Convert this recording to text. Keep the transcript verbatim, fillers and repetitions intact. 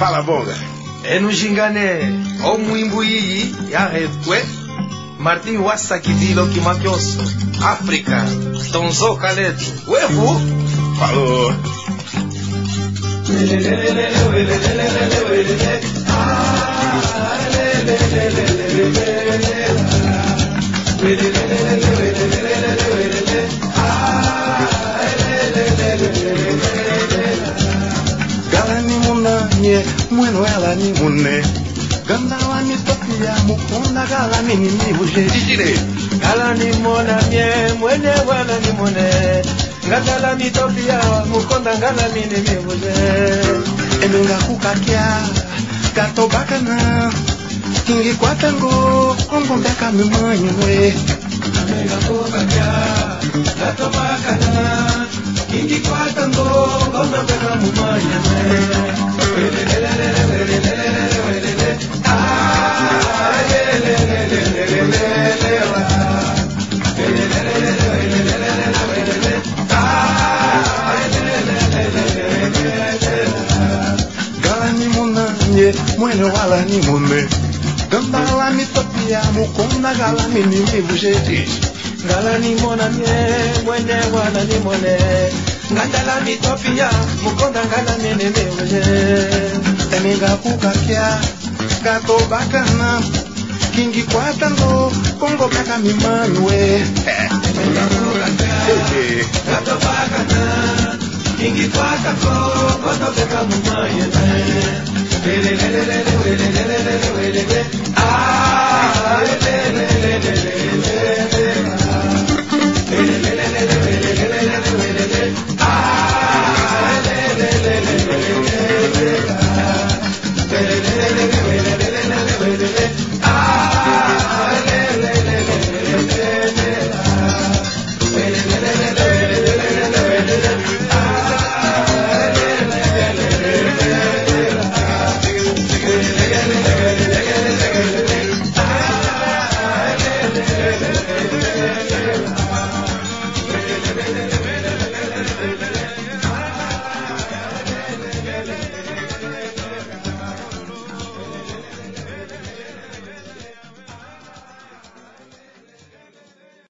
Fala, Bonga. É no Gingane, o Muimbuí, Yaretwe, Martim Wassakidilo Kimakioso, África, Tonzo Kaleto, Uevu. Falou. Galani munanye, mweno ela ni mune. Gandala mi topia mukunda galani ni mibuje. Galani munanye, mwene wala ni mune. Gandala mi topia mukunda galani ni mibuje. Emenga kukakia, gato bacana. Kingi kwatango, kongo beka mi manywe. Emenga kukakia, gato bacana. Kingi kwatango, kongo beka mi manywe. Galani munanye, mwene wala ni mune. Gambala mi topia mukunda galani ni mibuje. Galani munanye, mwene wala ni mune. Ngandala mi topia mukunda galani ni mibuje. Emenga kukakia, gato bacana. Kingi kwatango, kongo kaka mi manwe. Emenga kukakia, gato bacana. Kingi kwatango, kongo kaka mi manwe. Ah,